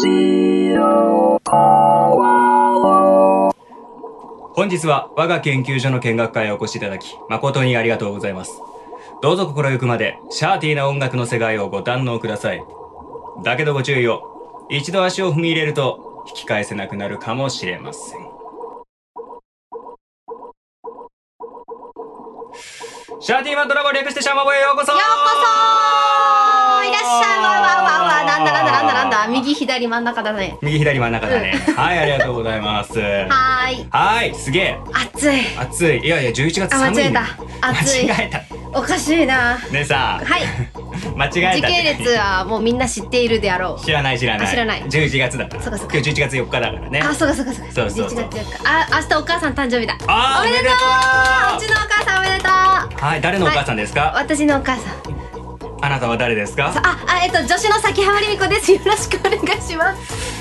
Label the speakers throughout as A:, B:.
A: 本日は我が研究所の見学会へお越しいただき誠にありがとうございます。どうぞ心ゆくまでシャーティーな音楽の世界をご堪能ください。だけどご注意を。一度足を踏み入れると引き返せなくなるかもしれません。シャーティーマントラボ略してシャマボへようこそ。
B: ようこそいらっしゃい。わわわわ、なんだ右左真ん中だね。
A: 右左真ん中だね。はい、ありがとうございます。はい、すげえ
B: 暑い。
A: 暑い。いやいや、11月寒い。
B: 間違えた。暑い。
A: 間違えた。
B: おかしいな。
A: ねえさ、
B: はい。
A: 間違えた。
B: 時系列はもうみんな知っているであろう。
A: 知らない。
B: 知らない。
A: 11月だから。
B: そうかそうか。
A: 今日11月4日だからね。
B: あ、そうか。
A: そう。
B: 11月4日。あ、明日お母さん誕生日だ。
A: あ、
B: おめでとう。うちのお母さんおめでとう。
A: はい、誰のお母さんですか？
B: 私のお母さん。
A: あなたは誰ですか？
B: 女子の崎浜りみ子です。よろしくお願いします。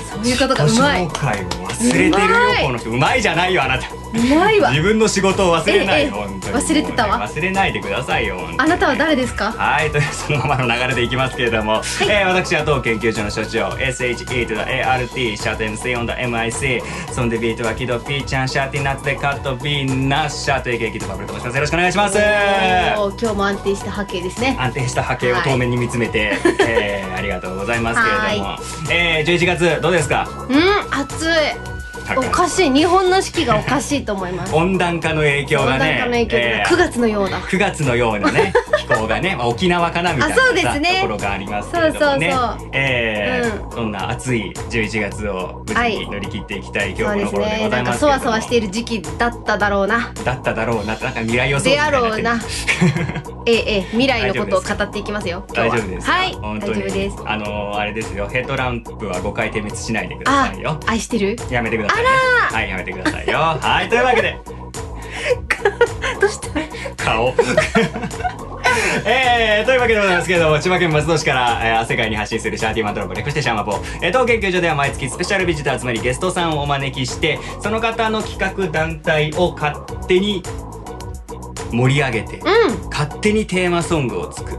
B: そういうことがうまい。
A: 自己紹介を忘れてるよ、この人。うまいじゃないよ、あなた。
B: うまいわ。
A: 自分の仕事を忘れない。本当に
B: 忘れてたわ。
A: 忘れないでくださいよ。
B: あなたは誰ですか？
A: はい、というそのままの流れでいきますけれども、私は当研究所の所長 SHE と ART シャーテン C オンダ MIC そんでビートはキドピーちゃんシャーティナッツでカットビーナッシャーというケーキとバブルと申します。よろしくお願いします。
B: 今日も安定した波形ですね。
A: 安定した波形を遠目に見つめて、ありがとうございますけれども、11月どうですか？
B: 暑い。おかしい。日本の四季がおかしいと思います。
A: 温暖化の影響がね。
B: 温暖化の影響で9月のようだ。
A: 9月のようなね気候がね、沖縄かなみたいなところがありますけれどもね。そんな暑い11月を無事に乗り切っていきたい今日この頃でございますけれども。
B: そわそわしている時期だっただろうな。
A: なんか未来予想みたいになってる。
B: であろうな。未来のことを語っていきますよ。
A: 大丈夫です。
B: はい、
A: 本当に。
B: 大丈夫です。
A: あれですよ。ヘッドランプは5回点滅しないでくださいよ。
B: 愛してる？
A: やめてくださいね。はい、やめてくださいよ。はい、というわけで
B: どうした
A: 顔というわけでございますけれども、千葉県松戸市から、世界に発信するシャーティーマントラボ略してシャーマボ、当研究所では毎月スペシャルビジターつまりゲストさんをお招きして、その方の企画団体を勝手に盛り上げて、勝手にテーマソングを作って、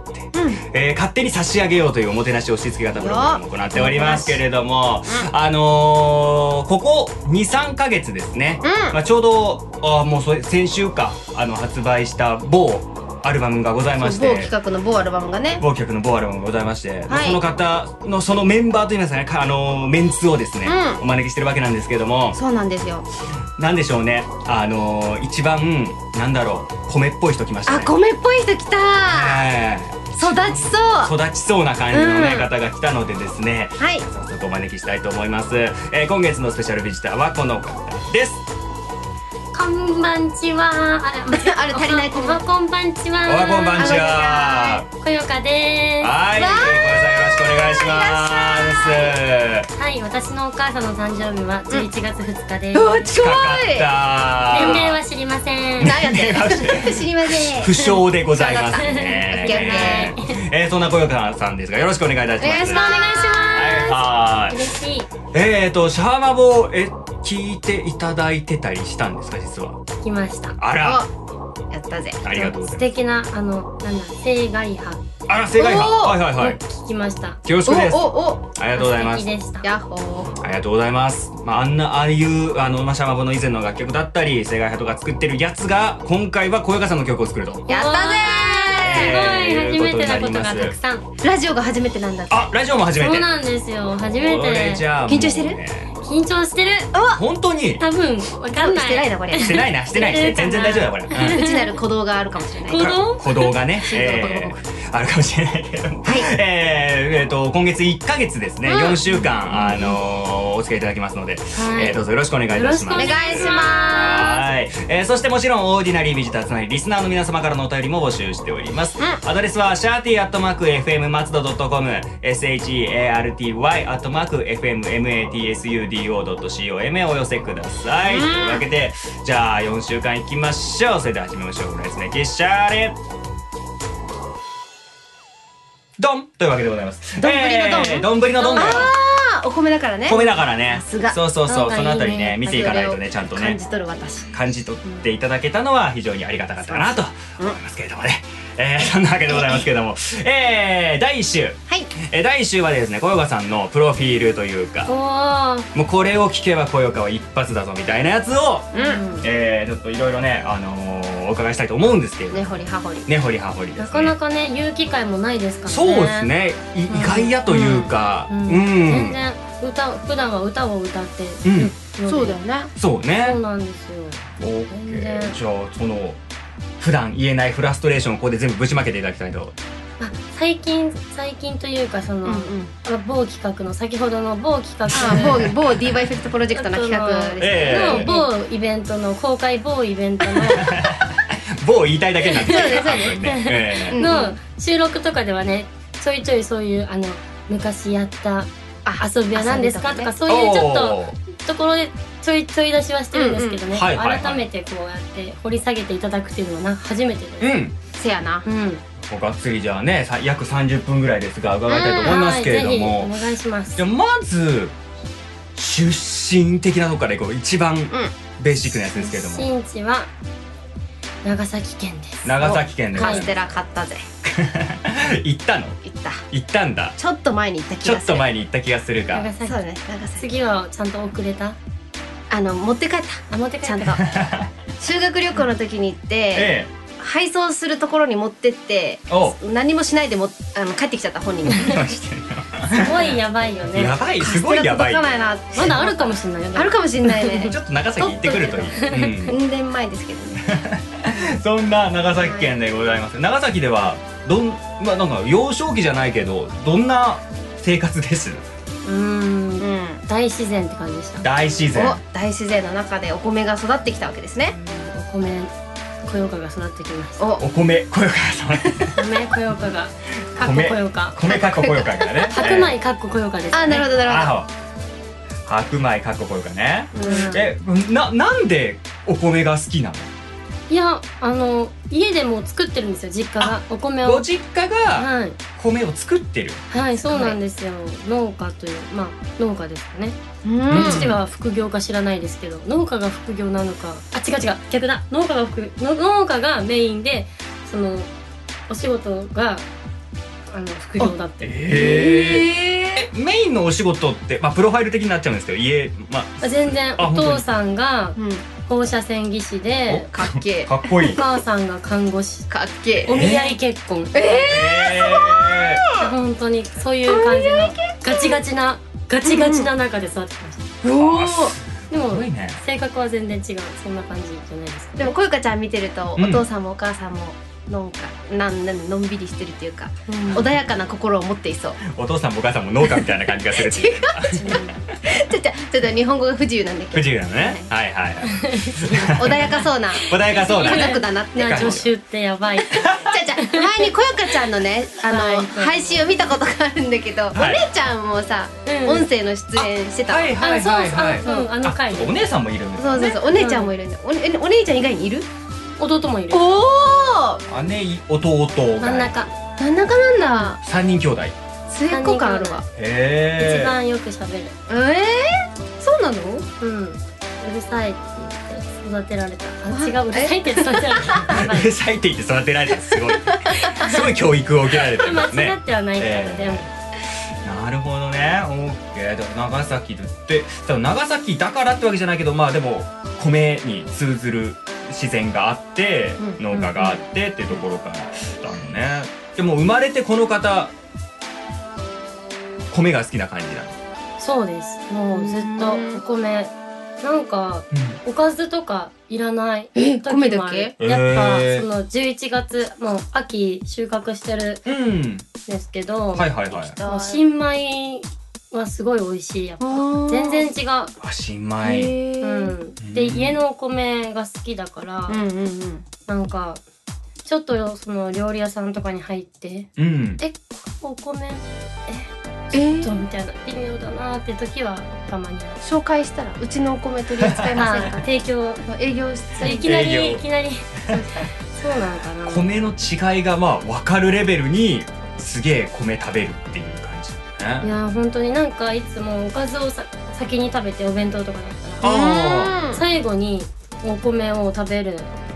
A: 勝手に差し上げようというおもてなし押し付け型プログラムを行っておりますけれども、ここ 2,3 ヶ月ですね、ちょうどもう先週か発売した某アルバムがございまして、
B: 某企画の某アルバムがね、
A: 某企画の某アルバムがございまして、その方のそのメンバーといいますかね、メンツをですね、お招きしてるわけなんですけども、
B: そうなんですよ。
A: なんでしょうね、一番なんだろう、米っぽい人来ましたね。
B: 米っぽい人来た。育ちそう
A: な感じのね、方が来たのでですね、早速お招きしたいと思います。今月のスペシャルビジターはこの方です。
C: こんばんちは。
B: あれ足りない。
C: おはこんばんちは。
A: おはこんばんちは。
C: こよかです。
A: はい、よろしくお願いします。
C: はい、私のお母さんの誕生日は11月2日です。
B: 近い。
C: 年齢は知りません。
B: 何やって知りません。
A: 不詳でございますね。そんなこよかさんですが、よろしくお願いいたします。
C: よろしくお願いします。
A: はい。
C: 嬉しい。
A: シャーマボ聞いていただいてたりしたんですか、実は。
C: 聞きました。
A: あら。
B: やったぜ。
A: ありがとうございます。
C: 素敵な正外派。
A: あら、正外派。はい。
C: 聞きました。
A: 恐縮です。ありがとうございます。
B: ヤッホー。
A: ありがとうございます。ああいうシャーマボの以前の楽曲だったり、正外派とか作ってるやつが今回はこよかさんの曲を作ると。
B: やったぜ。
C: すごい初めてなことがたくさん。
B: ラジオが初めてなんだって。
A: あ、ラジオも初めて。
C: そうなんですよ。初めて。
B: 緊張してる？
C: 緊張してる。
A: 本当に？
C: 多分わかんない。
B: してないなこれ。
A: してない。全然大丈夫だこれ。
B: 内なる鼓動があるかもしれない。
A: 鼓動がね、あるかもしれないけど。今月1ヶ月ですね、4週間お付き合いいただきますので、どうぞよろしくお願いいたします。
B: お願いします。
A: そしてもちろんオーディナリービジターつまりリスナーの皆様からのお便りも募集しております。アドレスは sharty@fm 松戸 .com sharty@fmmatsudo.com へお寄せください。というわけで、じゃあ4週間いきましょう。それでは始めましょう。レッツメキシャーレドンというわけでございます。
B: どんぶりのドン。
A: どんぶりのドンだよ。
B: お米だからね。
A: 米だからね。
B: そう
A: そのあたりね、見ていかないとね、ちゃんとね
B: 感じ取る私。
A: 感じ取っていただけたのは非常にありがたかったかなと思いますけれどもね。 そんなわけでございますけども、第1週、
B: はい。
A: 第1週はですね、こよかさんのプロフィールというか、
C: おー。
A: もうこれを聞けばこよかは一発だぞみたいなやつを、
B: うん。
A: ちょっといろいろね、お伺いしたいと思うんですけれども、
B: 根掘り葉掘り。
A: 根掘り葉掘りですね。
C: なかなかね言う機会もないですからね。
A: そうですね、意外やというか、
C: 全然普段は歌を歌ってるので、
B: そうだよね。
A: そうね。
C: そうなんですよ。
A: オッケ
C: 全然
A: ー。じゃあその普段言えないフラストレーションをここで全部ぶちまけていただきたいと。
C: 最近というかその、某企画の先ほどの某企画
B: 某ディーバイフェクトプロジェクトの企画ですね。
C: の某イベントの公開某イベントの
A: 某言いたいだけなんです
B: そうですそうです
A: 半分ね。
C: の収録とかではねちょいちょいそういう昔やった遊びは何ですかとかそういうちょっとところでちょいちょい出しはしてるんですけどね、改めてこうやって掘り下げていただくっていうのは初めてです。
B: せやな。
A: がっつりじゃあね約30分ぐらいですが伺いたいと思いますけれども、
C: ぜひお願いします。
A: じゃあまず出身的なとこからいこう。一番ベーシックなやつですけれども、
C: 出身地は長崎県です。
A: 長崎県で
B: カステラ買ったぜ。
A: 行ったの？行ったんだ。
B: ちょっと前に行った気
A: ちょっ
B: がする。
A: と前に行った気がするか。
C: 長崎。
B: そうね、長崎。
C: 次はちゃんと遅れた？
B: 持って帰った。
C: 持って帰った。
B: ちゃんと。修学旅行の時に行って、配送するところに持ってって何もしないで帰ってきちゃった本人が。
C: すごいやばいよね。
A: やばい、すごいやばい。
C: まだあるかもしれないよね。
B: あるかもしれないね。
A: ちょっと長崎行ってくるといい。
B: 2年前ですけどね。
A: そんな長崎県でございます。長崎ではなんか幼少期じゃないけどどんな生活です？
C: 大自然って感じでした。
A: 大自然。
B: 大自然の中でお米が育ってきたわけですね。
C: お米こよかが育ってきました。
A: お米こよかが育って。
C: 米こよかがかっここよか。
A: 米かっここよかがね。
C: 白米かっここよかですね。
B: あ、なるほどなるほど。
A: 白米かっここよかね。なんでお米が好きなの？
C: いや家でも作ってるんですよ、実家がお米を。
A: ご実家が米を作ってる？
C: はい、そうなんですよ。農家という農家ですかね。父は副業か知らないですけど、農家が副業なのか、違う逆だ。農家がメインでそのお仕事が副業だって。
A: メインのお仕事ってプロファイル的になっちゃうんですけど、
C: 全然お父さんが放射線技師で、
B: かっけえ。
A: かっこいい。
C: お母さんが看護師、
B: かっけえ。
C: お見合い結婚。本当にそういう感じのガチガチな中で育ってきました。でも性格は全然違う、そんな感じじゃないですか。
B: でもこよかちゃん見てると、お父さんもお母さんものんびりしてるっていうか、穏やかな心を持っていそう。
A: お父さんもお母さんも農家みたいな感じがするっていう。
B: ちょっと日本語が不自由なんだけど。
A: 不自由なのね。はいはい。
B: 穏やかそうな。
A: 穏やかそうな。
B: 家族だなって感じ。
C: 助手ってやばい。
B: 前にこよかちゃんのね配信を見たことがあるんだけど、お姉ちゃんもさ音声の出演してた。
A: はいはいはいはい。
C: 回
A: お姉さんもいるんです。
B: そうそうそう、お姉ちゃんもいるんだ。お姉ちゃん以外にいる？
C: 弟もいる。
B: おお。
A: 姉、弟。
C: 真ん中
B: なんだ。
A: 3人兄弟。
B: 末っ子感あるわ。
C: 一番よく喋る。
B: そうなの？
C: うるさいって言って育てられた。違う、うるさいって育てられた。
A: うるさいって言って育てられた。すごい教育を受けられてるんですね。
C: 間違ってはないからでも。
A: なるほどね。オッケー。でも長崎って長崎だからってわけじゃないけど、でも米に通ずる自然があって農家があってっていうところからだのね。でも生まれてこの方米が好きな感じなの？
C: そうです。もうずっとお米なんかおかずとかいらない時もある。やっぱその11月もう秋収穫してるんですけど、新米はすごい美味しい。やっぱ全然違う。
A: 新米。
C: で家のお米が好きだからなんかちょっとその料理屋さんとかに入ってお米ちょっとみたいな微妙だなって時はたまに
B: 紹介したらうちのお米取り扱いませんか？
C: 提供
B: 営業室
C: いきなりそうなのかな。
A: 米の違いが分かるレベルにすげえ米食べるっていう感じね。
C: いや本当になんかいつもおかずを先に食べてお弁当とかだったら最後にお米を食べる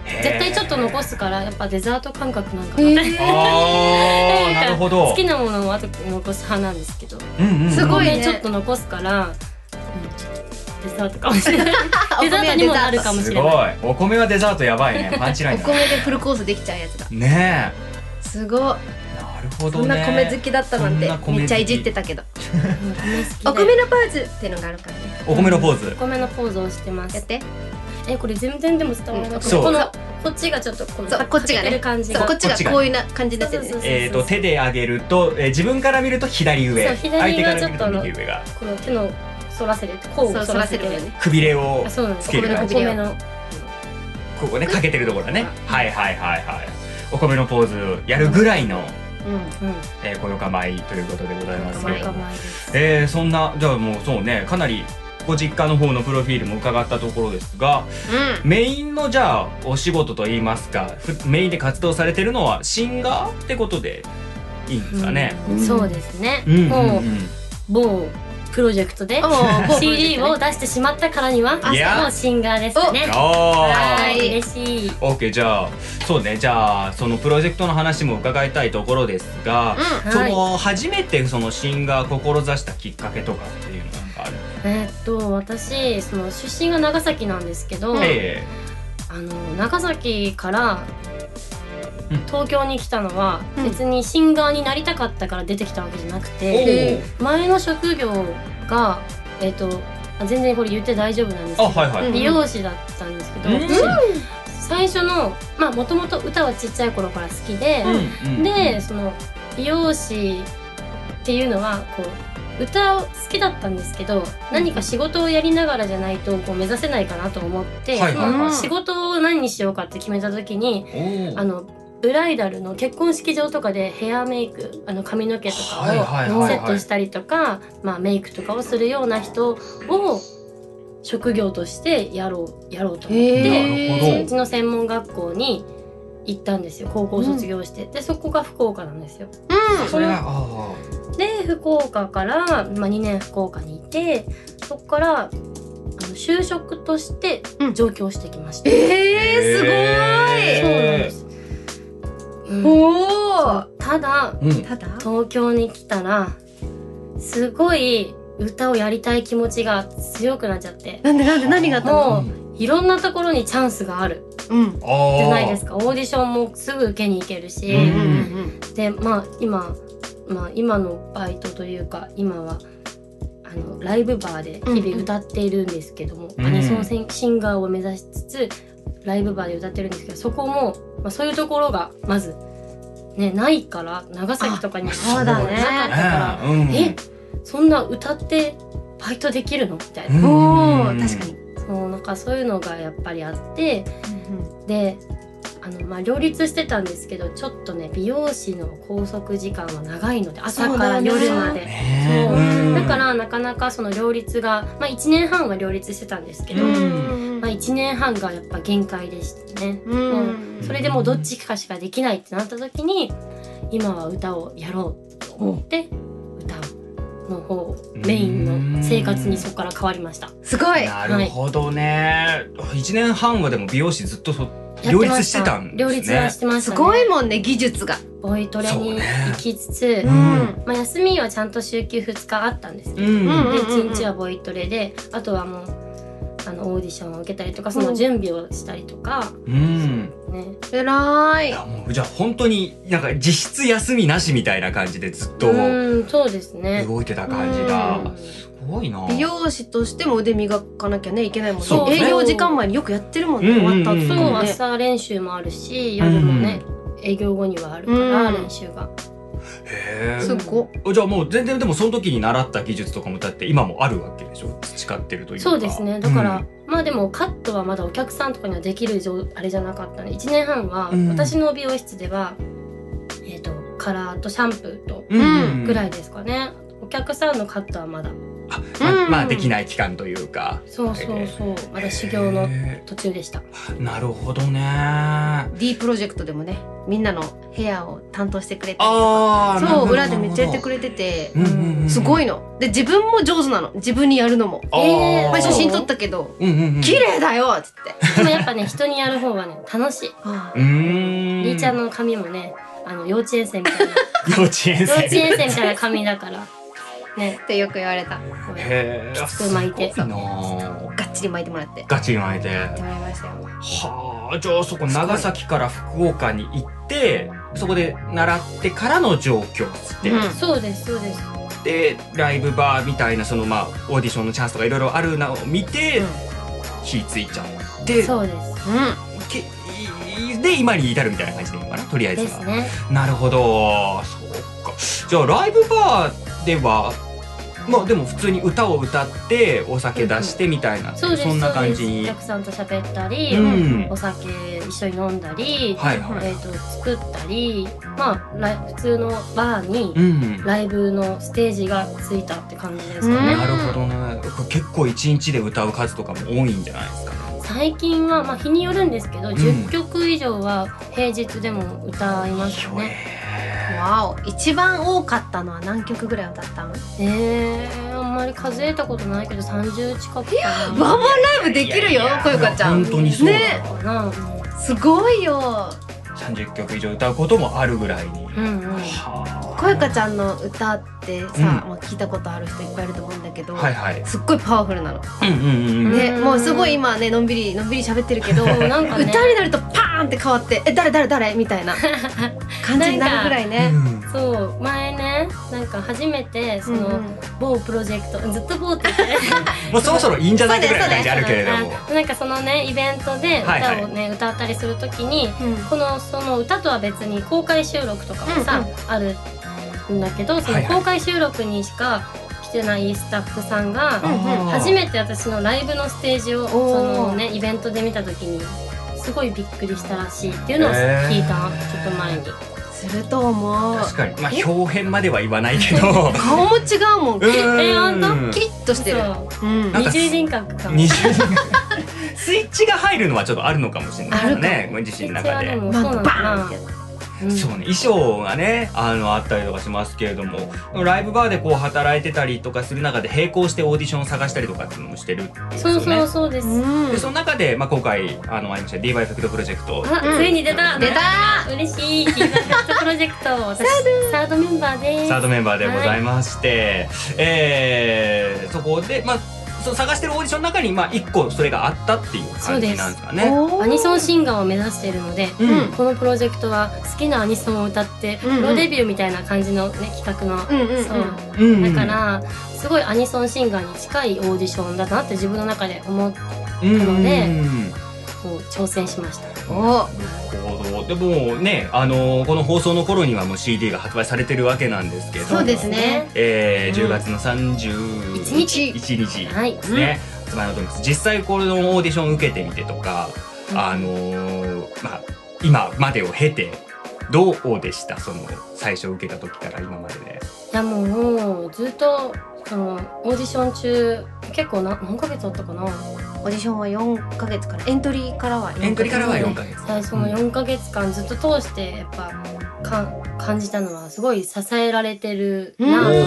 C: 絶対ちょっと残すからやっぱデザート感覚なんかなって、
A: なるほど。
C: 好きなものを後に残す派なんですけど、
B: すごいね。
C: ちょっと残すから、デザートかもしれない。デザートにもなるかもしれない。
A: すごい。お米はデザートやばいね。パンチライン。
B: お米でフルコースできちゃうやつだ。
A: ね
B: え。すごい。な
A: るほどね。
B: そんな米好きだったなんてめっちゃいじってたけど。お米のポーズっていうのがあるからね。
A: お米のポーズ。
C: お米のポーズをしてます。
B: やって。
C: これ全然でも伝わらなくて、こっちがちょっとこっちがね、こっちがこういうな感じになってるね。
A: 手で上げると自分から見ると左上、相手から見ると右上が
C: この手の反らせる、こう反らせるよね。
A: くびれをつける感じ。
C: お米の
A: ここねかけてるところだね。はいはいはいはい。お米のポーズやるぐらいのこよかまいということでございますけど、そんなじゃあもうそうね、かなりご実家の方のプロフィールも伺ったところですが、メインのじゃあお仕事といいますか、メインで活動されてるのはシンガーってことでいいんですかね。
C: そうですね。もう某プロジェクトで CD を出してしまったからにはもうシンガーですね。はい、嬉しい。
A: OK。 じゃあそうね、じゃあそのプロジェクトの話も伺いたいところですが、その初めてそのシンガー志したきっかけとかっていうのなんかある？
C: 私その出身が長崎なんですけど、長崎から東京に来たのは別にシンガーになりたかったから出てきたわけじゃなくて、前の職業が全然これ言って大丈夫なんですけど、美容師だったんですけど、最初のもともと歌はちっちゃい頃から好きで、でその美容師っていうのはこう歌好きだったんですけど、何か仕事をやりながらじゃないとこう目指せないかなと思って、仕事を何にしようかって決めた時にブライダルの結婚式場とかでヘアメイク髪の毛とかをセットしたりとか、メイクとかをするような人を職業としてやろうと思って、うちの専門学校に行ったんですよ。高校卒業して、でそこが福岡なんですよ。で福岡から2年福岡にいて、そこから就職として上京してきました。
B: すごい。
C: そうなんです。ただ東京に来たらすごい歌をやりたい気持ちが強くなっちゃって。
B: なんで何があったの？
C: もういろんなところにチャンスがあるじゃないですか。オーディションもすぐ受けに行けるし、で今のバイトというか今はライブバーで日々歌っているんですけども、アニソンシンガーを目指しつつライブバーで歌ってるんですけど、そこも、そういうところがまずねないから、長崎とかになかったからそんな歌ってバイトできるのみたいな。
B: 確かに
C: そういうのがやっぱりあって、で両立してたんですけど、ちょっとね美容師の拘束時間は長いので、朝から夜までだからなかなかその両立が1年半は両立してたんですけど、1年半がやっぱ限界でしたね。それでもうどっちかしかできないってなった時に、今は歌をやろうと思って歌の方メインの生活にそこから変わりました。
B: すごい。
A: なるほどね。1年半はでも美容師ずっと両立してたんですね。
C: 両立はしてましたね。
B: すごいもんね、技術が。
C: ボイトレに行きつつ、休みはちゃんと週休2日あったんですけど、で1日はボイトレで、あとはもうオーディションを受けたりとか、その準備をしたりとか。
B: 偉い。
A: じゃあ本当になんか実質休みなしみたいな感じでずっと
C: そうですね、
A: 動いてた感じだ。すごいな。
B: 美容師としても腕磨かなきゃねいけないもんね。営業時間前によくやってるもんね。終わった後。
C: そう、朝練習もあるし、夜もね営業後にはあるから練習が。
B: すご
A: い。じゃあもう全然でもその時に習った技術とかもだって今もあるわけでしょ。培ってるというか。
C: そうですね。だからでもカットはまだお客さんとかにはできるあれじゃなかったね。1年半は私の美容室ではカラーとシャンプーとぐらいですかね。お客さんのカットはまだ。
A: まあできない期間というか。
C: そうまだ修行の途中でした。
A: なるほどね。
B: D プロジェクトでもね、みんなの部屋を担当してくれたりとか、そう裏でめっちゃやってくれてて、すごいので、自分も上手なの、自分にやるのも。まあ写真撮ったけど綺麗だよっつって。
C: でもやっぱね、人にやる方がね楽しい。りーちゃんの髪もね、幼稚園生みたいな幼稚園生みたいな髪だからね
B: ってよく言われた。
A: へえ、
C: きつく巻いて
B: がっちり巻いてもらって。
A: ガッチリ巻いて
B: やってもらいましたよ。
A: はあ、じゃあそこ長崎から福岡に行ってそこで習ってからの上京っつって、
C: そうですそうです。
A: でライブバーみたいなそのまあオーディションのチャンスとかいろいろあるのを見て、火ついちゃって、
C: そうです。
A: で今に至るみたいな感じでいいのかな、とりあえずは。
C: ですね。
A: なるほど、そうか。じゃあライブバーではまあでも普通に歌を歌ってお酒出してみたいな、そんな感じに
C: お客さんと喋ったり、お酒一緒に飲んだり、作ったり、まあ普通のバーにライブのステージがついたって感じですかね。
A: なるほどね。結構一日で歌う数とかも多いんじゃないですかね。
C: 最近はまあ日によるんですけど、10曲以上は平日でも歌いますね。
B: わお、一番多かったのは何曲ぐらい歌ったの？
C: あんまり数えたことないけど30近くかな。
B: ワンマンライブできるよ、こよかちゃん。
A: 本当にそう
B: ね、すごいよ。
A: 30曲以上歌うこともあるぐらいに。
B: こよかちゃんの歌ってさ、まあ聞いたことある人いっぱいいると思うんだけど、すっごいパワフルなの。ね、もうすごい今ねのんびり喋ってるけど、なんか歌になるとパーンって変わって、誰みたいな感じになるぐらいね。
C: そう前ね、なんか初めてその某プロジェクト、ずっと某って言って
A: もうそろそろいいんじゃないぐらいの感じあるけれども、
C: なんかそのねイベントで歌をね歌ったりするときに、その歌とは別に公開収録とかもさあるんだけど、その公開収録にしか来てないスタッフさんが初めて私のライブのステージをそのねイベントで見たときにすごいびっくりしたらしいっていうのを聞いた、ちょっと前に。
B: すると思う。
A: 確かに、まあ表変までは言わないけど
B: 顔も違うもん。
C: 本当？
B: キリッとしてる。
C: 二重人格かも。
A: スイッチが入るのはちょっとあるのかもしれないね、ご自身の中で。
C: バーンって。
A: そうね、衣装がねあったりとかしますけれども、ライブバーでこう働いてたりとかする中で並行してオーディションを探したりとかっていうのもしてるんですよね。
C: そうです。
A: でその中で、まあ、今回ありました D バイフェクトプロジェクト、
C: ついに出た嬉しい D バイフェクトプロジェクト私サードメンバーです。
A: サードメンバーでございまして、そこでまあその探してるオーディションの中に1個それがあったっていう感じなんですかね。
C: アニソンシンガーを目指しているので、このプロジェクトは好きなアニソンを歌ってプロデビューみたいな感じの、ね、企画の、そうだからすごいアニソンシンガーに近いオーディションだなって自分の中で思ったので、もう挑戦しました。
A: でもね、この放送の頃にはもう CD が発売されてるわけなんですけど、
B: そうですね、
A: 10月の31日ですね、発売だと思います。実際このオーディション受けてみてとか、まあ今までを経てどうでした？その最初受けた時から今までで。
C: いやもうずっとそのオーディション中結構何ヶ月あったかな。
B: オーディションは4ヶ月からエントリーからは
A: 4ヶ月。
C: 最初の4ヶ月間ずっと通してやっぱ感じたのはすごい支えられてるなと思って、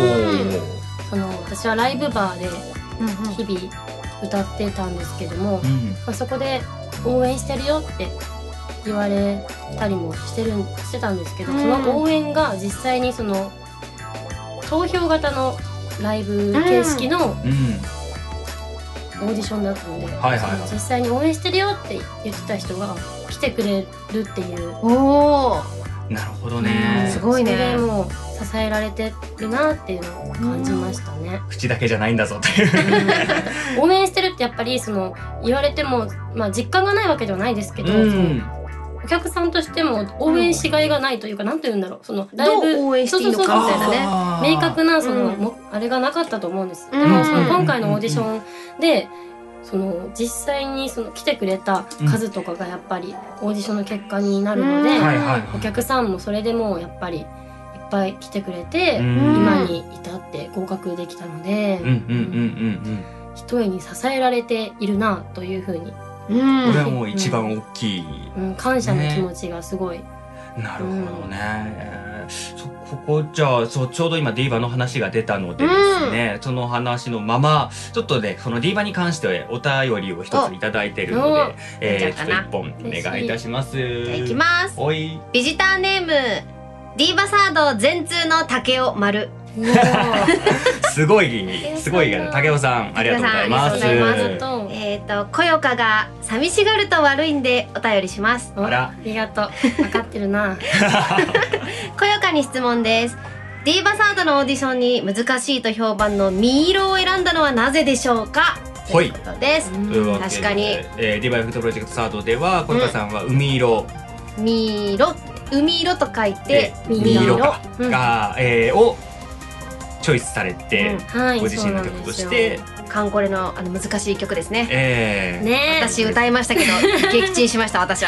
C: 私はライブバーで日々歌ってたんですけども、そこで応援してるよって言われたりもしてたんですけど、その応援が実際にその投票型のライブ形式のオーディションだったので、実際に応援してるよって言ってた人が来てくれるっていう。
A: なるほどね、
B: すごいね。
C: それでもう支えられてるなっていうのを感じましたね。
A: 口だけじゃないんだぞっていう
C: 応援してるってやっぱりその言われても、まあ、実感がないわけではないですけど、お客さんとしても応援しがいがないというか、なんて言うんだろう、そのライブ
B: どう応援していいのかみたいな
C: ね、明確なその、あれがなかったと思うんです。でもその今回のオーディションでその実際にその来てくれた数とかがやっぱりオーディションの結果になるので、お客さんもそれでもうやっぱりいっぱい来てくれて、今に至って合格できたので、一重に支えられているなというふうに、こ
A: れはもう一番大きい、
C: 感謝の気持ちがすごい。
A: なるほどね。ここじゃあちょうど今ディーバの話が出たのでですね、その話のままちょっとねそのディーバに関してお便りを一ついただいているので、ちょっと一本お願いいたします。じゃ
B: あいきます。
A: おい。
B: ビジターネームディーバサード全通の竹雄丸。
A: すごい竹雄さんありがとうございます。
B: こよかが寂しがると悪いんでお便りします。
C: ありがとう。分かってるな。
B: こよかに質問です。ディーバサードのオーディションに難しいと評判のミイロを選んだのはなぜでしょうか、ということです。確かに、
A: ディーバエフェクトプロジェクトサードではこよかさんは海色、
B: 海色と書いて
A: 海色がをチョイスされて、ご自身の曲として
B: カンコレの難しい曲ですね。私歌いましたけど撃沈しました私は。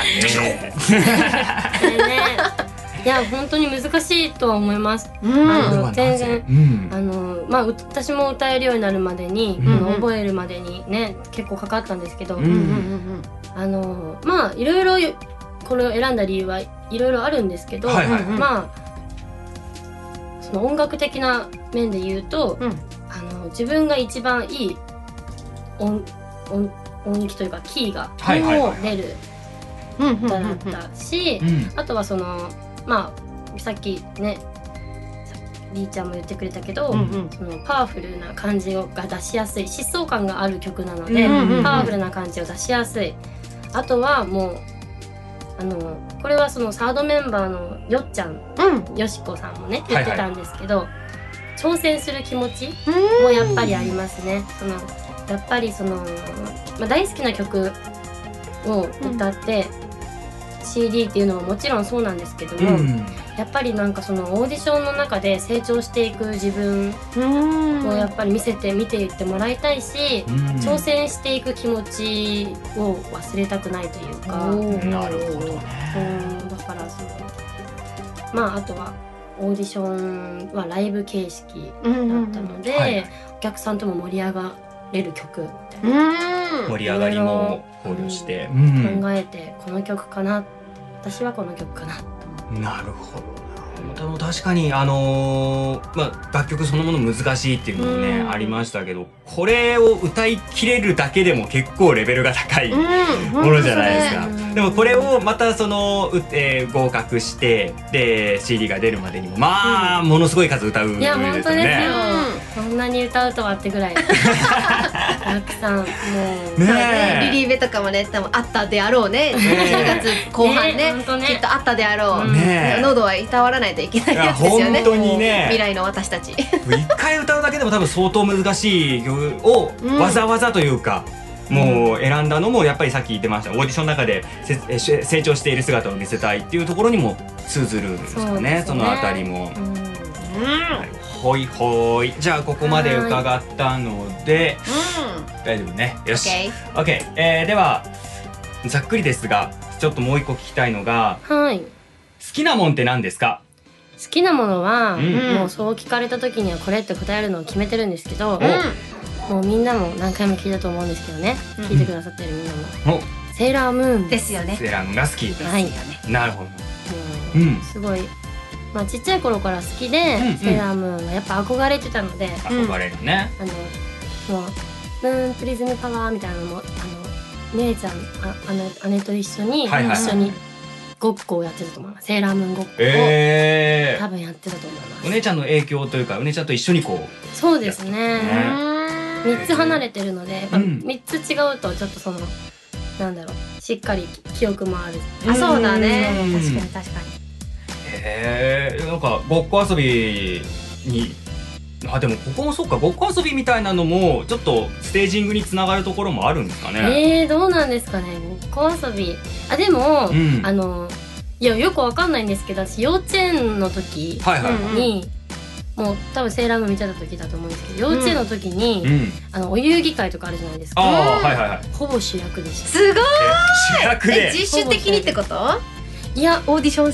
C: いや本当に難しいとは思います。全然私も歌えるようになるまでに、覚えるまでにね結構かかったんですけど、いろいろこれを選んだ理由はいろいろあるんですけど、その音楽的な面で言うと、自分が一番いい音域というかキーが出る歌だったし、あとはそのさっきねりーちゃんも言ってくれたけど、そのパワフルな感じが出しやすい疾走感がある曲なので、パワフルな感じを出しやすい。あとはもうこれはそのサードメンバーのよっちゃん、よしこさんもね言ってたんですけど、挑戦する気持ちもやっぱりありますね。やっぱり大好きな曲を歌って、CD っていうのももちろんそうなんですけども、やっぱりなんかそのオーディションの中で成長していく自分をやっぱり見ていってもらいたいし、挑戦していく気持ちを忘れたくないというか。
A: なるほどね。
C: だからあとはオーディションはライブ形式だったので、お客さんとも盛り上がれる曲みたいな、
A: 盛り上がりも考慮して
C: 考えてこの曲かな、私はこの曲かな。
A: なるほど。確かに楽曲そのもの難しいっていうのもね、ありましたけど、これを歌い切れるだけでも結構レベルが高いものじゃないですか。でもこれをまた合格してで CD が出るまでにもものすごい数歌うんですよね。
C: いや本当ですよ。そんなに歌うとはってぐらいたくさんもう
B: リリーベとかもね多分あったであろうね。10月後半ねきっとあったであろう。喉はいたわらないといけないやつですよね。
A: 本当にね、
B: 未来の私たち一
A: 回歌うだけでも多分相当難しい曲をわざわざというか、もう選んだのもやっぱりさっき言ってましたオーディションの中で成長している姿を見せたいっていうところにも通ずるんですかね。そのあたりも。ほいほい。じゃあここまで伺ったので大丈夫ね。よし OK。ではざっくりですがちょっともう一個聞きたいのが、好きなもんって何ですか？
C: 好きなものは、もうそう聞かれた時にはこれって答えるのを決めてるんですけど、もうみんなも何回も聞いたと思うんですけどね、聞いてくださってるみんなもセーラームーン
B: ですよね。
A: セーラームーンが好きです。なるほど。
C: すごいちっちゃい頃から好きで、セーラームーンがやっぱ憧れてたので、
A: 憧れるね。
C: もうムーンプリズムパワーみたいなのも姉ちゃん姉と一緒にごっこをやってたと思います。セーラームーンごっこを多分やってたと思います。
A: お姉ちゃんの影響というかお姉ちゃんと一緒にこう。
C: そうですね。3つ離れてるのでやっぱ3つ違うとちょっとなんだろうしっかり記憶もある。
B: そうだね。確かに。
A: なんかごっこ遊びにでもここもそうか、ごっこ遊びみたいなのもちょっとステージングにつながるところもあるんですかね。
C: どうなんですかね、ごっこ遊び。でも、いやよくわかんないんですけど、私幼稚園の時に、もう多分セーラームーン見てた時だと思うんですけど、幼稚園の時に、お遊戯会とかあるじゃないですか。ほぼ主役でした。
B: すごい。
A: 主役で
B: 自主的にってこと？
C: いや
B: オーディション制？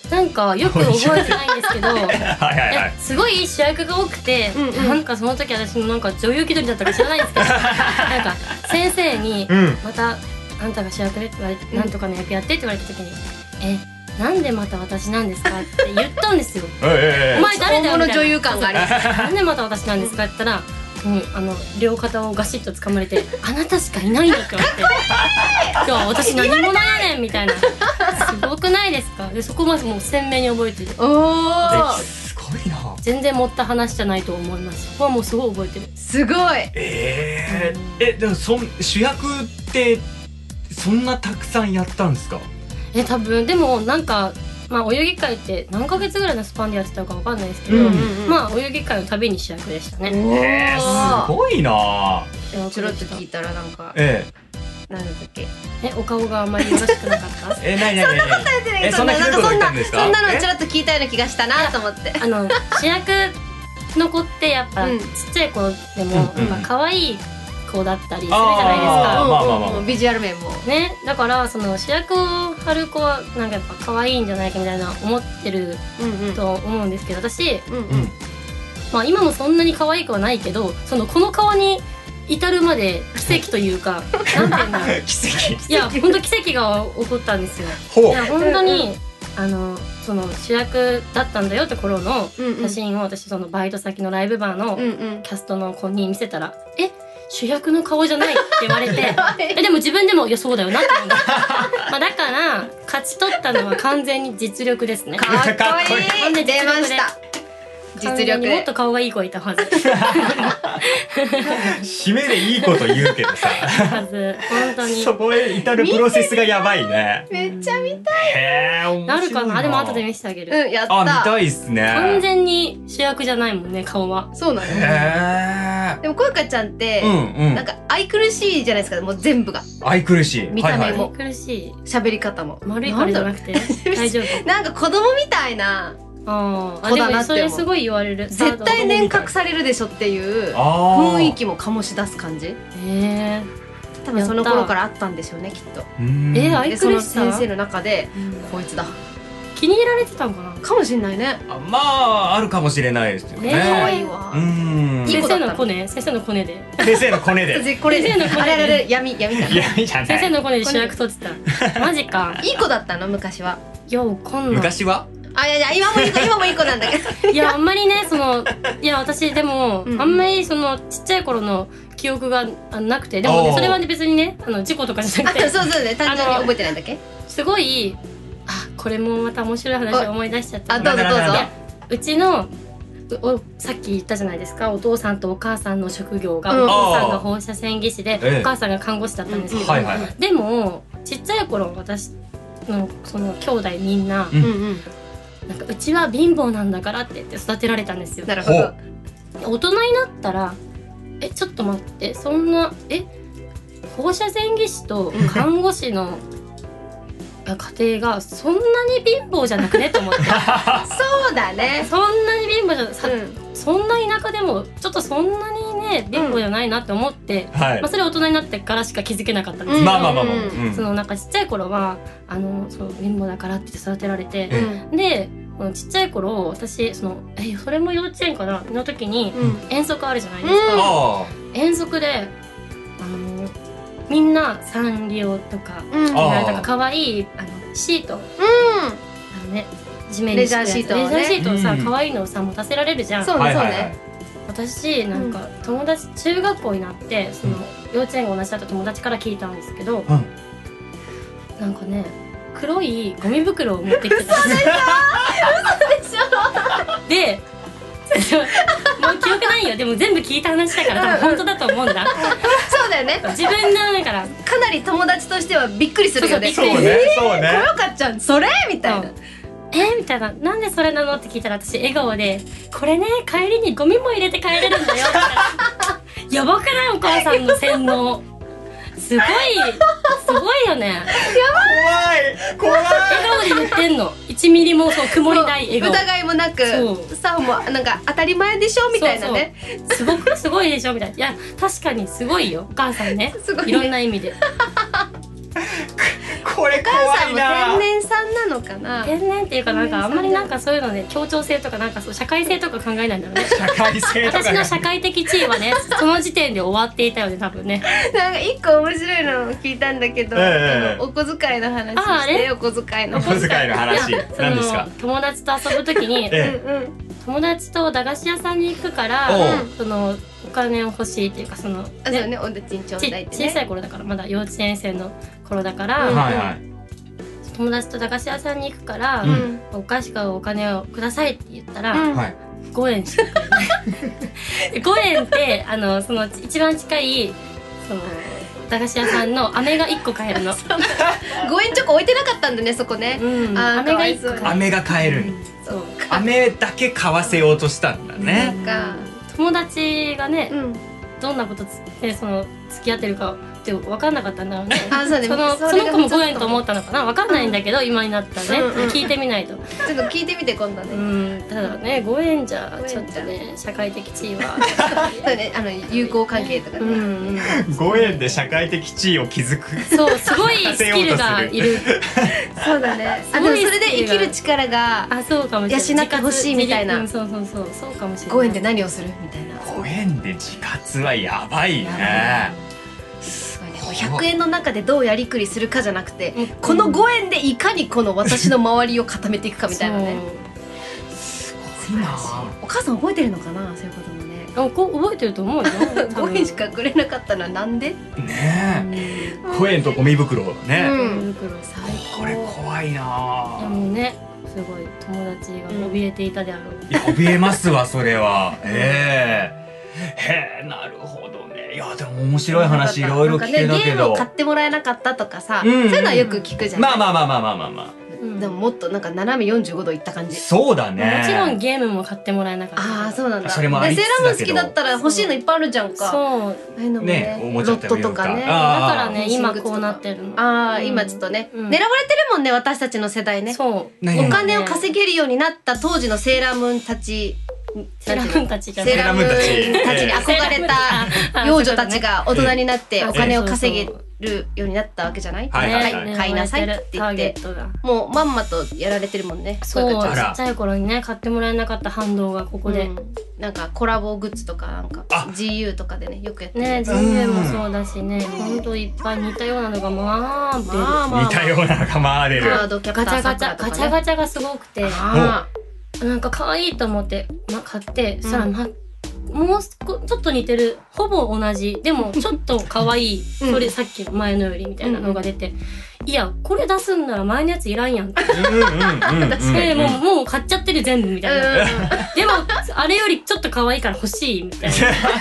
C: なんかよく覚えてないんですけどすごい主役が多くて、なんかその時私のなんか女優気取りだったか知らないんですけどなんか先生に「またあんたが主役で」って言われて「なんとかの役やって」って言われた時に「なんでまた私なんですか?」って言ったんですよ。お前誰だよみたいな。
B: 女優感があります。
C: なんでまた私なんですかって言ったら、両肩をガシッと掴まれて「あなたしかいないんだ」って言われて「今日は私何者やねん」みたいな。すごくないですか。でそこまでもう鮮明に覚えてる。
A: すごいな。
C: 全然持った話じゃないと思います。そこはもうすごい覚えてる。
B: すごい。
A: でも主役ってそんなたくさんやったんですか？
C: 多分でもなんかお遊戯会って何ヶ月ぐらいのスパンでやってたかわかんないですけど、お遊戯会のたびに主役でしたね。
A: すごいな。
B: ちょろっと聞いたらなんかなんだっけ、
C: お顔があんまりよろしくなかった？
B: そんなこと言ってない。そんなのちょろっと聞いたような気がしたなと思って。
C: 主役の子ってやっぱちっちゃい子でも可愛い子だったりするじゃないですか。
B: ビジュアル面も
C: ね。だからその主役を張る子はなんかやっぱ可愛いんじゃないかみたいな思ってると思うんですけど、私今もそんなに可愛くはないけど、この顔に至るまで奇跡というかなんていうんだろう、
A: 奇跡。
C: いや本当奇跡が起こったんですよ。いや本当にその主役だったんだよって頃の写真を私そのバイト先のライブバーのキャストの子に見せたら「主役の顔じゃない」って言われてでも自分でも「いやそうだよな」って思っただから勝ち取ったのは完全に実力ですね。
B: かっこいい。出ました。実力で
C: もっと顔がいい子いたはず。
A: 締めでいいこと言うけどさ、
C: 本当に
A: そこへ至るプロセスがやばいね。
B: めっちゃ見たい。
C: なるかな。でも後で見せてあげる。
B: やった。
A: 見たいっすね。
C: 完全に主役じゃないもんね、顔は。
B: そうなの。でもこゆかちゃんってなんか愛くるしいじゃないですか。もう全部が
A: 愛くるしい。
B: 見た目も
C: 苦しい。
B: 喋り方も
C: 丸いからじゃなくて大丈夫。
B: なんか子供みたいな
C: でもそれすごい言われる。
B: 絶対年隠されるでしょっていう雰囲気も醸し出す感じ。多分その頃からあったんでしょうね、きっと。
C: 愛くるしさ。
B: 先生の中でこいつだ
C: 気に入られてたんかな。
B: かもしれないね。
A: まああるかもしれないですよね。
B: 可愛いわ。
C: 先生のコネ、先生のコネで。
A: 先生のコネで。
B: これ先生のコネで闇じゃない。
C: 先生のコネで主役取ってた。マジか。
B: いい子だったの昔は。
C: いやわかんない。
A: 昔は？
B: いや今もいい子なんだけど。
C: いやあんまりねいや私でもあんまりちっちゃい頃の記憶がなくて、でもねそれは別にね事故とかじゃなくて。
B: そうね、単純に覚えてないんだっけ。
C: すごいこれもまた面白い話を思い出しちゃった。
B: どうぞ。
C: うちのさっき言ったじゃないですか、お父さんとお母さんの職業が、お父さんが放射線技師でお母さんが看護師だったんですけど、でもちっちゃい頃私のその兄弟みんななんかうちは貧乏なんだからって言って育てられたんですよ。
B: なるほど。
C: 大人になったらちょっと待って、そんな放射線技師と看護師の家庭がそんなに貧乏じゃなくねと思って。
B: そうだね。
C: そんなに貧乏じゃそんな田舎でもちょっとそんなにね貧乏じゃないなって思って、それ大人になってからしか気づけなかったんですけど、そのなんかちっちゃい頃はそう貧乏だからって言って育てられて、でちっちゃい頃私それも幼稚園かなの時に遠足あるじゃないですか。遠足でみんなサンリオとかなんか可愛いシート地面に
B: レジャーシート
C: をさ可愛いのをさ持たせられるじゃん。
B: そうね。
C: 私なんか友達中学校になってその幼稚園が同じだった友達から聞いたんですけど、なんかね黒いゴミ袋を持ってきてた。嘘でしょ。でもう記憶ないよ。でも全部聞いた話だから多分本当だと思うんだ。
B: そうだよね。
C: 自分のだから
B: かなり友達としてはびっくりするよね。
A: そうね。
B: こよかちゃんそれみたいな。
C: みたいな。なんでそれなのって聞いたら私笑顔でこれね帰りにゴミも入れて帰れるんだよみたいな。やばくないお母さんの洗脳。すごいよね。
A: 怖い。
C: 笑顔で言ってんの。1ミリも曇りない笑顔。
B: 疑いもなくさもなんか当たり前でしょみたいなね。
C: すごいでしょみたいな。いや確かにすごいよお母さんね。いろんな意味で。
A: ここれ怖いな。
B: 天然さんなのかな。
C: 天然っていうかなんかあんまりなんかそういうのね協調性とかなんかそう社会性とか考えないんだろうね。
A: 社会性とか。
C: 私の社会的地位はねその時点で終わっていたよね多分ね。
B: なんか一個面白いのを聞いたんだけど、お小遣いの話して。お小遣いの
A: 話。何ですか。
C: 友達と遊ぶときに友達と駄菓子屋さんに行くからそのお金を欲しいっていうかその
B: ねお家賃ちょうだいってね。
C: 小さい頃だからまだ幼稚園生の頃だから友達と駄菓子屋さんに行くからお菓子買うお金をくださいって言ったら5円しかくれない。5円ってその一番近いその駄菓子屋さんの飴が1個買えるの。5
B: 円チョコ置いてなかったんだねそこね。
C: 飴が1個
A: 飴が買える。飴だけ買わせようとしたんだね。
C: 友達がねどんなことでその付き合ってるかって分かんなかったんだろうね。その子も5円と思ったのかな分かんないんだけど今になったらね聞いてみないと。
B: ちょっと聞いてみて今度ね。
C: ただね5円じゃちょっとね社会的地位は
B: そうね友好関係とかね。
A: 5円で社会的地位を築く。
C: そうすごいスキルがいる。
B: そうだね。それで生きる力が養ってほしいみたいな。
C: そうかもしれない。
B: 5円で何をするみたいな。
A: 5円で自活はやばいね。
B: 100円の中でどうやりくりするかじゃなくてこの5円でいかにこの私の周りを固めていくかみたいなね。
A: すごいな。
B: お母さん覚えてるのかなそういうこともね。
C: 覚えてると思うよ。
B: 5円しかくれなかったのはなんで
A: ねえ。5円とゴミ袋ね。これ怖いな。
C: でもねすごい友達が怯えていたであろう。
A: いや怯えますわそれは。なるほどね。いやでも面白い話いろいろ聞けたけど、
B: ゲームを買ってもらえなかったとかさ、そういうのはよく聞くじゃん。
A: まあ
B: でももっとなんか斜め45度いった感じ。
A: そうだね。
C: もちろんゲームも買ってもらえなかった。
B: ああそうなんだ。
A: それもありつつだけど。
B: セーラーム好きだったら欲しいのいっぱいあるじゃんか。そう。ああいうのもね、ロットとかね。だ
C: からね今こうなってるの。
B: ああ今ちょっとね狙われてるもんね私たちの世代ね。
C: そう。
B: お金を稼げるようになった当時のセーラームーンたち。
C: セーラームーンたち
B: に憧れた幼女たちが大人になってお金を稼げるようになったわけじゃない？買いなさいって言ってもうまんまとやられてるもんね。
C: そうちっちゃい頃にね買ってもらえなかった反動がここで
B: なんかコラボグッズとかなんか GU とかでねよくやってる
C: ね。GU もそうだしねほんといっぱい似たようなのがまあ出る。
A: 似たようなのがまあ出る。
C: ガチャガチャがすごくてなんか可愛いと思って買ってそしたらもうちょっと似てるほぼ同じでもちょっと可愛いそれさっきの前のよりみたいなのが出ていやこれ出すんなら前のやついらんやんってもう買っちゃってる全部みたいなでもあれよりちょっと可愛いから欲しいみたいな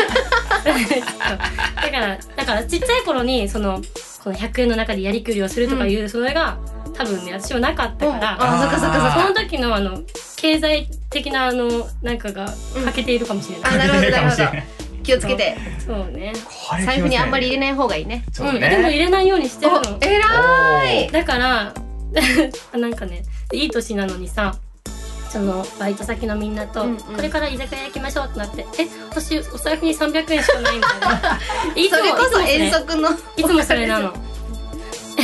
C: だからちっちゃい頃にこの100円の中でやりくりをするとかいうそれが多分ね私はなかったからその時の経済的ななんかが欠けているかもしれない。
B: なるほどなるほど。気をつけて。
C: そうね。
B: 財布にあんまり入れない方がいいね。
C: でも入れないようにしてるの。
B: 偉い。
C: だからなんかねいい年なのにさそのバイト先のみんなとこれから居酒屋行きましょうってなって私お財布に300円しかないみたいな。
B: それこそ遠足の
C: いつもそれなの。300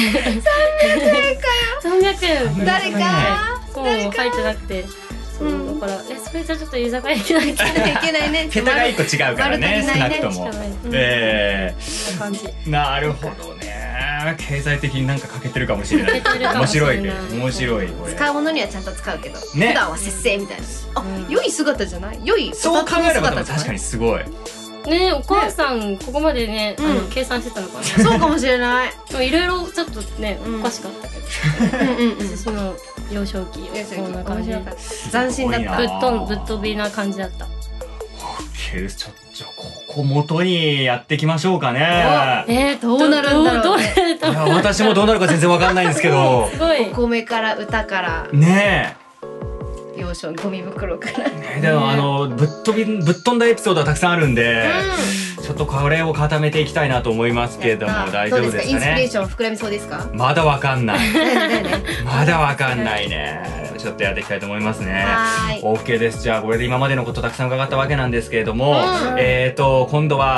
C: 円
B: 誰か
C: そう入ってなくてだからそれじゃちょっと居酒屋行けない
B: ね
A: 桁が1個違うからね少なくともなるほどね経済的になんか欠けてるかもしれない面白いこれ
B: 使うものにはちゃんと使うけど普段は節制みたいな良い姿じゃない良い
A: そう考えれば確かにすごい
C: ねお母さんここまでね計算してたのかな
B: そうかもしれない
C: いろいろちょっとねおかしかったけど私の幼少期こんな感じ
B: 斬新だった
C: ぶっ飛びな感じだった。
A: ちょっとここ元にやっていきましょうかね。
B: どうなるんだろうね。
A: 私もどうなるか全然わかんないんですけど
B: お米から歌から
A: ね
B: 幼少ゴミ袋から
A: でもぶっ飛んだエピソードはたくさんあるんでちょっとこれを固めていきたいなと思いますけども大丈夫ですかね。
B: インスピレーション膨らみそうですか？
A: まだわかんないまだわかんないね。ちょっとやっていきたいと思いますね。OK です。じゃあこれで今までのことたくさん伺ったわけなんですけれども今度は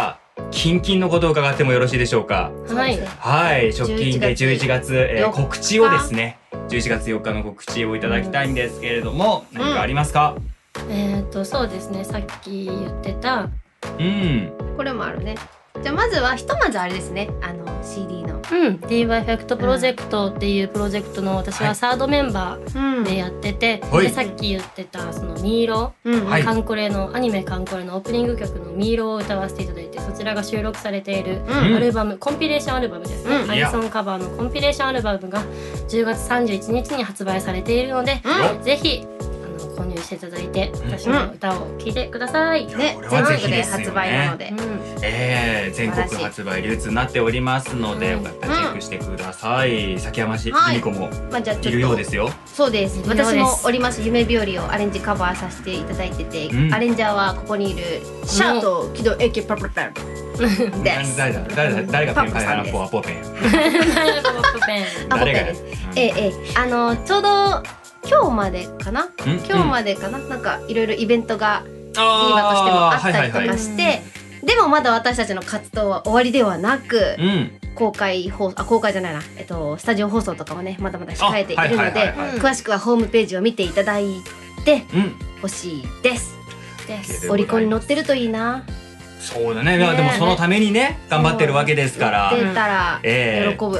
A: キンキンのことを伺ってもよろしいでしょうか。
C: はい。
A: はい、直近で11月、告知をですね、11月4日の告知をいただきたいんですけれども、何かありますか？
C: そうですね、さっき言ってた、
B: これもあるね。じゃあまずはひとまずあれですね、CD の
C: DY エフェクトプロジェクトっていうプロジェクトの私はサードメンバーでやってて、でさっき言ってたそのミイロ、カンコレのアニメカンコレのオープニング曲のミイロを歌わせていただいて、そちらが収録されているアルバム、コンピレーションアルバムですね、アニソンカバーのコンピレーションアルバムが10月31日に発売されているので、ぜひ購入していただいて私の歌を聴いてください。
B: ね、全国で発売なので、
A: 全国発売流通になっておりますので、よかったらチェックしてください。崎山由美子もいるようですよ。
B: そうです。私もおります。夢日和をアレンジカバーさせていただいてて、アレンジャーはここにいるシャーと喜怒 AK パプペンです。
A: 誰がペンパイナポワポペン？
B: アポペンです。ちょうど今日までかな、なんかいろいろイベントが今としてもあったりとかして、でもまだ私たちの活動は終わりではなく、公開じゃないな、スタジオ放送とかもねまだまだ控えているので、詳しくはホームページを見ていただいてほしいです。オリコンに載ってるといいな。
A: そうだね。でもそのためにね頑張ってるわけですから。
B: 出たら喜ぶ。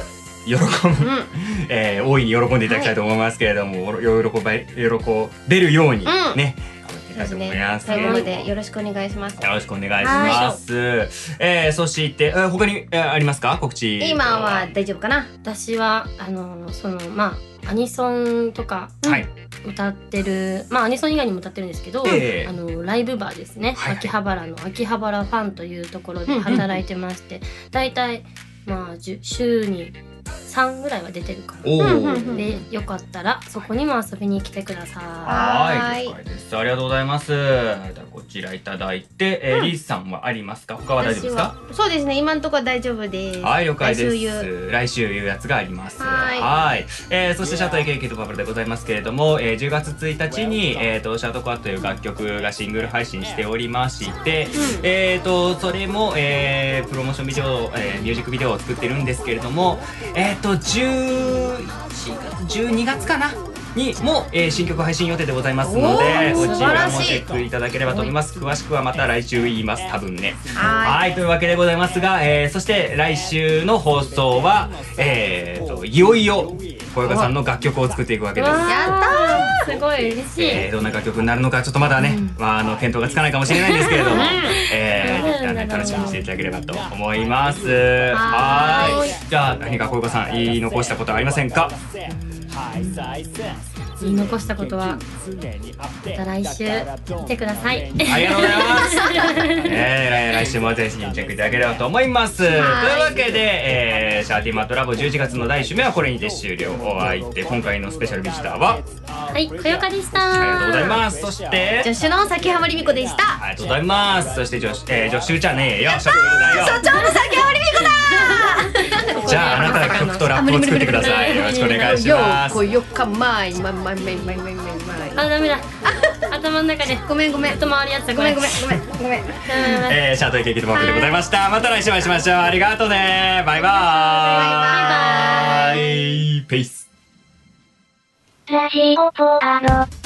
A: 大いに喜んでいただきたいと思いますけれども、喜べるようにね、
B: 最後までよろしくお願いします。
A: よろしくお願いします。そして他にありますか、告知？
B: 今は大丈夫かな。
C: 私はアニソンとか歌ってる、アニソン以外にも歌ってるんですけど、ライブバーですね、秋葉原の秋葉原ファンというところで働いてまして、だいたい週に3ぐらいは出てるかな。でよかったらそこにも遊びに来てください。
A: はい、了解です。ありがとうございます。じゃあこちらいただいて、リースさんはありますか？他は大丈夫ですか？
B: そうですね、今のところは大丈夫です。
A: はい、了解です。来週いうやつがあります。はい。そしてシャトー AKK とバブルでございますけれども、10月1日にシャートコアという楽曲がシングル配信しておりまして、それもプロモーションビデオ、ミュージックビデオを作ってるんですけれども、12月かなにも、新曲配信予定でございますので、こちらもチェックいただければと思います。詳しくはまた来週言います、多分ね。はい、というわけでございますが、そして来週の放送は、いよいよ小岡さんの楽曲を作っていくわけです。
B: やった
C: ー、すごい嬉しい。
A: どんな楽曲になるのかちょっとまだね、見当がつかないかもしれないんですけれども、楽しみにしていただければと思います。はい。じゃあ何か小岡さん言い残したことはありませんか？
C: 言い残したことは、また来週見てください。
A: ありがとうございます。来週もぜひチェックいただければと思います。というわけで、シャーティーマットラボ11月の第1週目はこれにて終了。お相手今回のスペシャルビジターは
C: こよかでした。
A: ありがとうございます。そして
B: 助手の崎浜りみこでした。
A: ありがとうございます。そして助手じゃねえよ、所長だよ。
B: 所長の崎浜りみこだ。
A: じゃああなたが曲とラップを作ってください。よろしくお願いします。
B: よかまい
C: あ、ダメだ。頭の中で
B: ごめん
C: 回るやつだ。ごめん。
A: シャートAKKとバブルでございました。また来週お会いしましょう。ありがとうね。バイバーイ。ペイス。
D: ラジオポアロ。